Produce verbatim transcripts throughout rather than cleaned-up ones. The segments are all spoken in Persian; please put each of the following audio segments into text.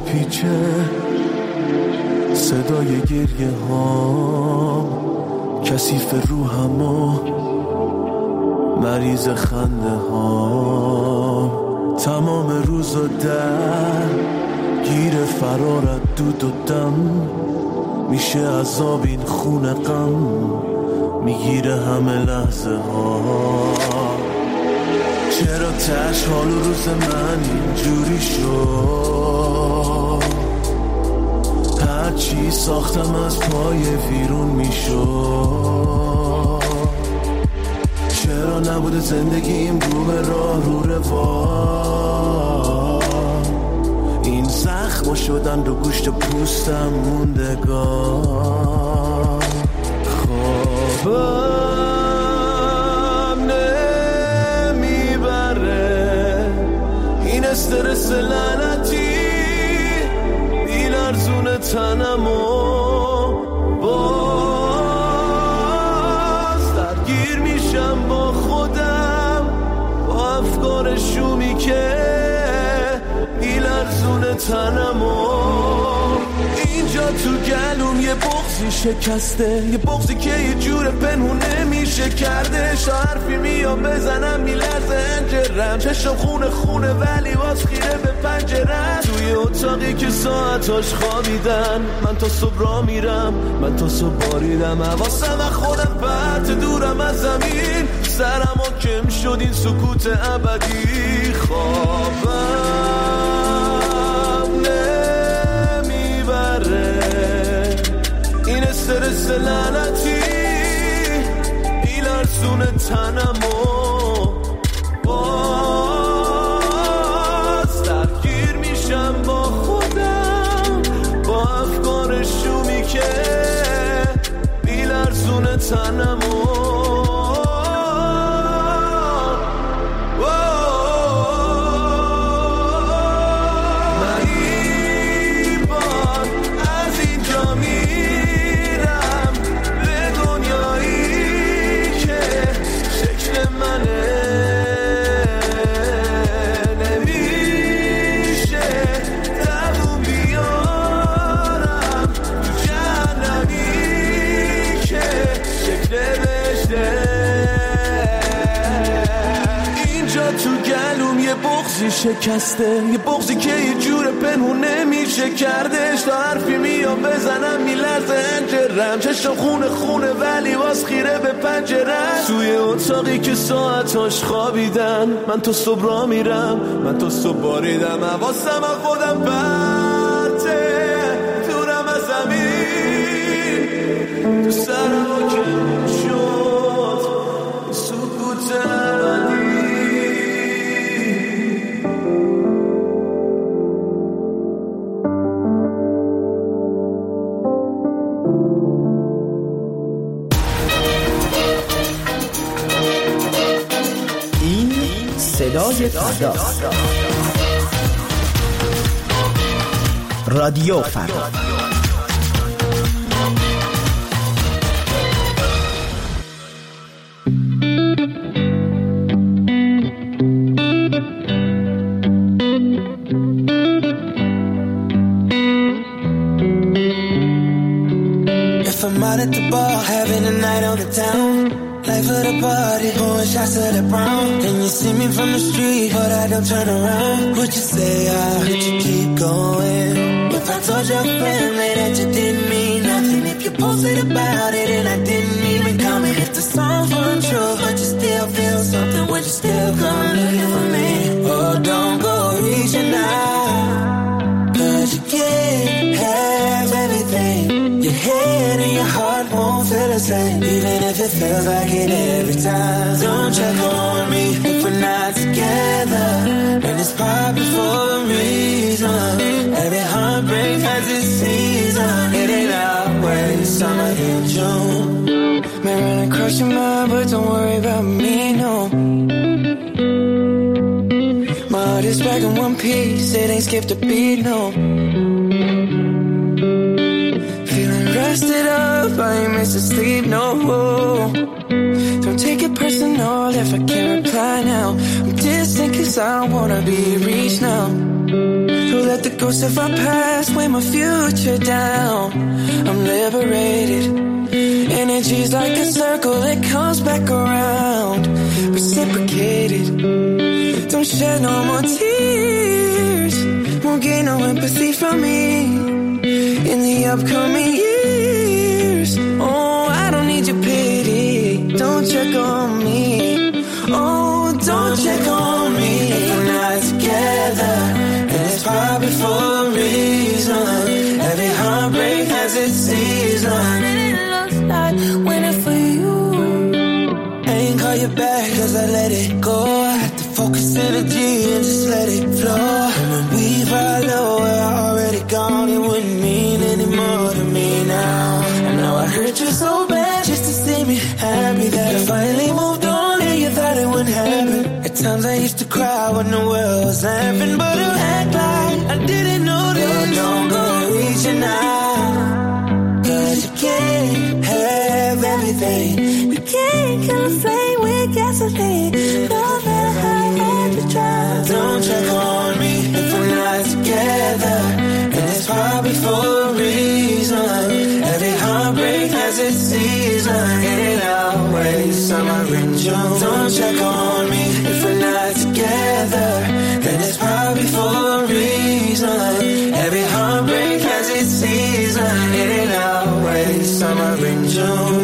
میپیچه صدای گریه ها کثیف روحم و مریض خنده ها تمام روز و در گیر فرارت دود و دم میشه عذاب این خون غم میگیره همه لحظه ها چرا تش حال و روز من اینجوری شد هرچی ساختم از پای ویرون میشد چرا نبوده زندگیم رو به راه رو روا این زخم شدن رو گوشت پوستم موندگار خوابم نمیبره این استرس لعنتی بیلرزون تنم و باز درگیر میشم با خودم با افکار شومی که بیلرزون تنم و اینجا تو گلوم یه بغضی شکسته یه بغضی که یه جور پنهون نمیشه کرده حرفی میام بزنم میلرزه انجرم چشم خونه خونه ولی باز خیره به پنجرم توی اتاقی که ساعتاش خوابیدن من تا صبح را میرم من تا صبح باریدم حواسم از خودم پرت دورم از زمین سرم و کم شد این سکوت ابدی خوابم نمیبره این استرس لعنتی بیلرزون تنم و باز درگیر میشم با خودم با افکار شومی که بیلرزون تنم و شکسته یه بغضی که یه جور پنهون نمیشه کردش تا حرفی میام بزنم میلرزه انجرم چشم خونه خونه ولی باز خیره به پنجرم توی اتاقی که ساعتاش خوابیدن من تا صبح را میرم من تا صبح باریدم حواسم از خودم پرته دورم از زمین تو سرم کم شد سکوت ابدی صدای فردا رادیو فردا If I'm out at the bar having a night on the town life of the party, pouring shots to the brown. Then you see me from the street, but I don't turn around. Would you say I heard you keep going? If I told your family that you didn't mean nothing, if you posted about it and I didn't even comment, if the songs weren't true, but you still feel something, would you still come looking for me? Oh, don't go reaching out, 'cause you can't have everything. Your head and your heart won't feel the same, even if it feels like it every time. Don't check on me if we're not together, and it's probably for a reason. Every heartbreak has its season. It ain't always summer in June. May run across your mind, but don't worry about me, no. My heart is back in one piece, it ain't skipped a beat, no. Rested up, I ain't missing sleep, no. Don't take it personal if I can't reply now. I'm distant 'cause I don't wanna be reached now. Don't let the ghosts of our past weigh my future down. I'm liberated. Energy's like a circle that comes back around. Reciprocated. Don't shed no more tears. Won't gain no empathy from me in the upcoming years. Oh, I don't need your pity. Don't check on me. Oh, don't check on me. If we're not together, then it's probably for a reason. Every heartbreak has its season. It looks like winning for you. I ain't call you back cause I let it go. I had to focus energy and just let it flow. And when we fly low, we're already gone. It wouldn't mean any more to me now. I know I hurt you so bad just to see me happy that I finally moved on and you thought it wouldn't happen. At times I used to cry when the world was laughing, but I act like I didn't notice. You're no gonna reach you now, cause you can't have everything. You can't kill a flame with gasoline, no matter how hard you try. Don't check on me if we're not together, and it's probably for a reason. Every heartbreak has its season, and it always summer in June. Don't check on me if we're not together, then it's probably for a reason. Every heartbreak has its season, and it always summer in June.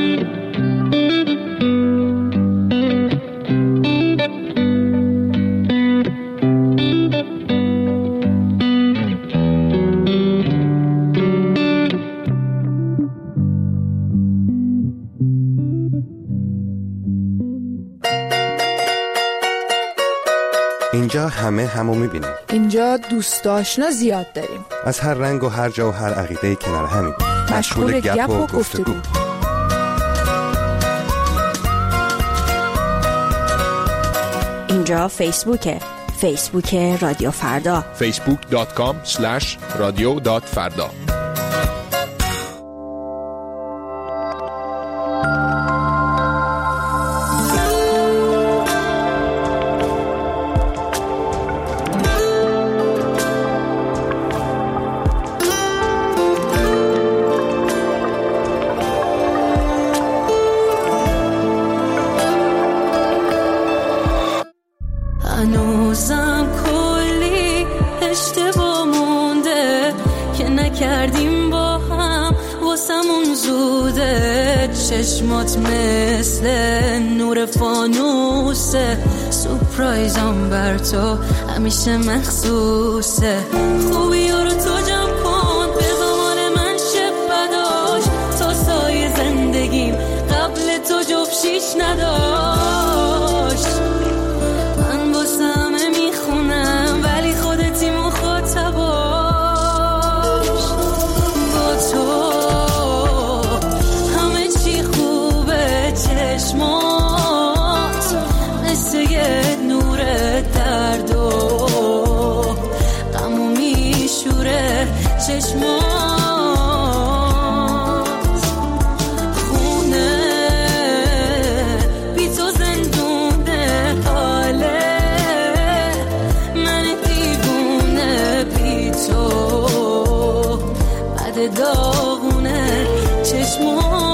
اینجا همه همو میبینیم. اینجا دوست آشنا زیاد داریم. از هر رنگ و هر جا و هر عقیده کنار همیم. مشغول گپ و گفتگو. اینجا فیسبوکه. فیسبوک رادیو فردا. فیسبوک دات کام اسلش رادیو دات فردا. هنوزم کلی اشتباه مونده که نکردیم با هم، واسمون زوده. چشمات مثل نور فانوسه، سورپرایزم بر تو همیشه مخصوصه. خوبی رو تو جمع کن به زمان من شب بداش، تا سایه زندگیم قبل تو جفشیش نداشت. من واسم میخونم ولی خودتی مخاطباش. با تو همه چی خوبه، چشمات مثل یه نور درد و غمو میشوره. چشمات خونه بی تو زندونه، حاله من دیوونه بی تو بد داغونه. چشمات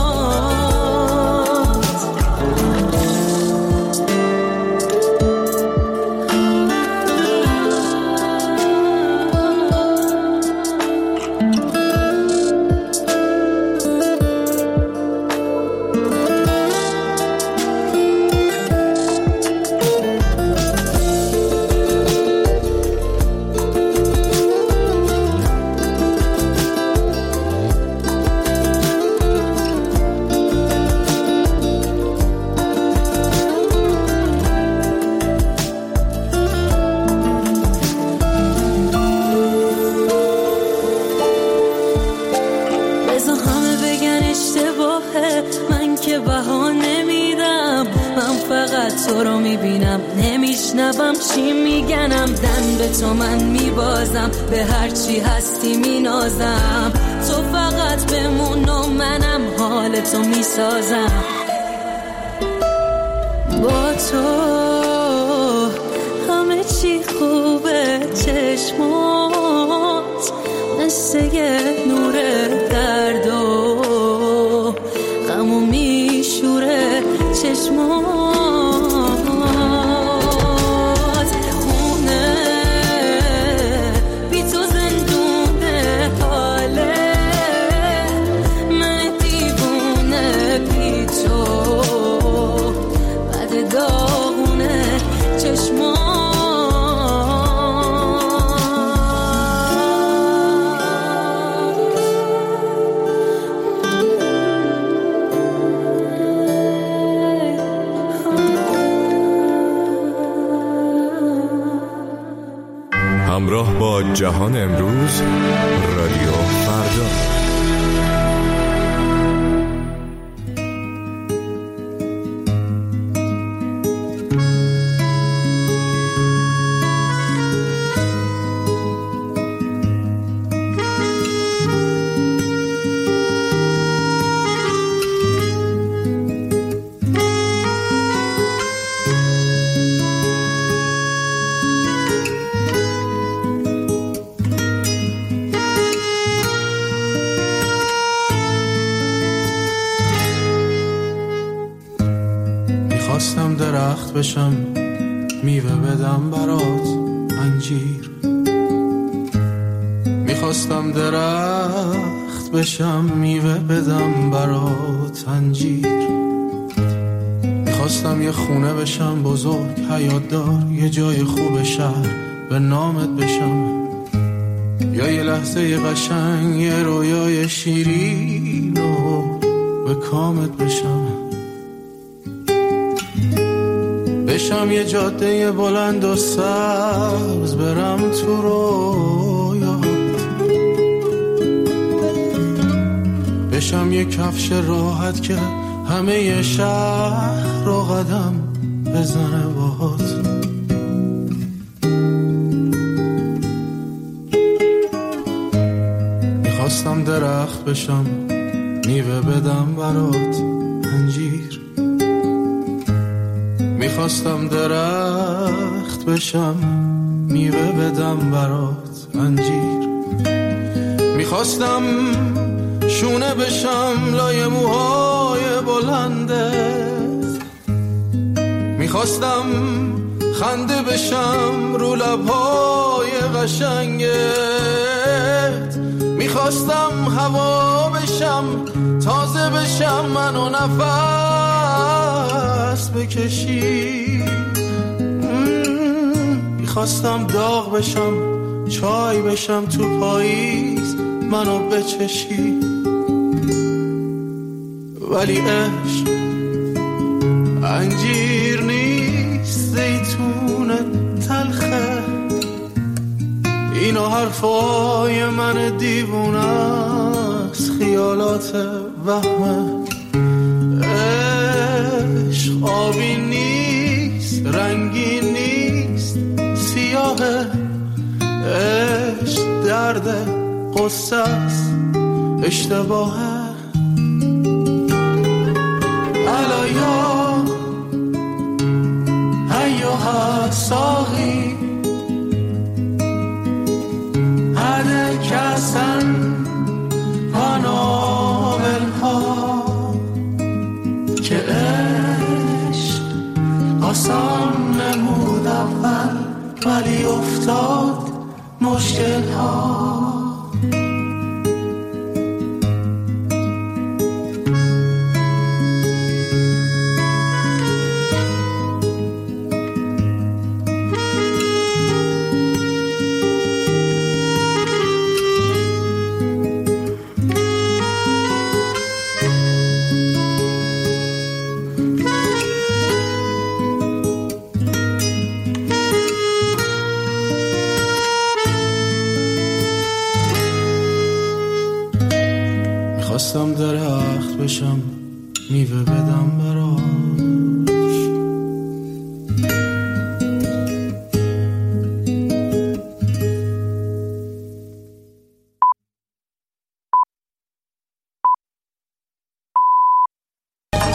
من که بها نمیدم، من فقط تو رو میبینم، نمیشنوم چی میگنم. دن به تو من میبازم، به هر چی هستی مینازم. تو فقط بمون و منم حال تو میسازم. با تو همه چی خوبه، چشمات قصه نور درد و غم و میشوره چشمات خونه بی تو زندونه حاله من دیوونه بی تو بعد داغونه چشمات همراه با جهان امروز رادیو فردا. میخواستم درخت بشم میوه بدم برات انجیر، میخواستم درخت بشم میوه بدم برات انجیر، میخواستم یه خونه بشم بزرگ حیات دار، یه جای خوب شهر به نامت بشم، یا یه لحظه قشنگ یه رویای شیرین و به کامت بشم، بشم یه جاده بلند و سبز برم تو رویات، بشم یه کفش راحت که همه شهر رو قدم بزنه باهات، میخواستم درخت بشم میوه بدم برات انجیر، میخواستم درخت بشم میوه بدم برات انجیر، میخواستم شونه بشم لای موهای بلندت، میخواستم خنده بشم رو لبهای قشنگت، میخواستم هوا بشم تازه بشم منو نفس بکشی، میخواستم داغ بشم چای بشم تو پاییز منو بچشی، ولی عشق انجیر نیست زیتون تلخه، اینو حرفای من دیوونه است خیالات وهمه، عشق آبی نیست رنگی نیست سیاهه، عشق درد قصه است اشتباهه، الایا ایوها ساقی هده کسن قنابل ها که عشق آسان نمود اول ولی افتاد مشکل ها. میخواستم درخت بشم میوه بدم برات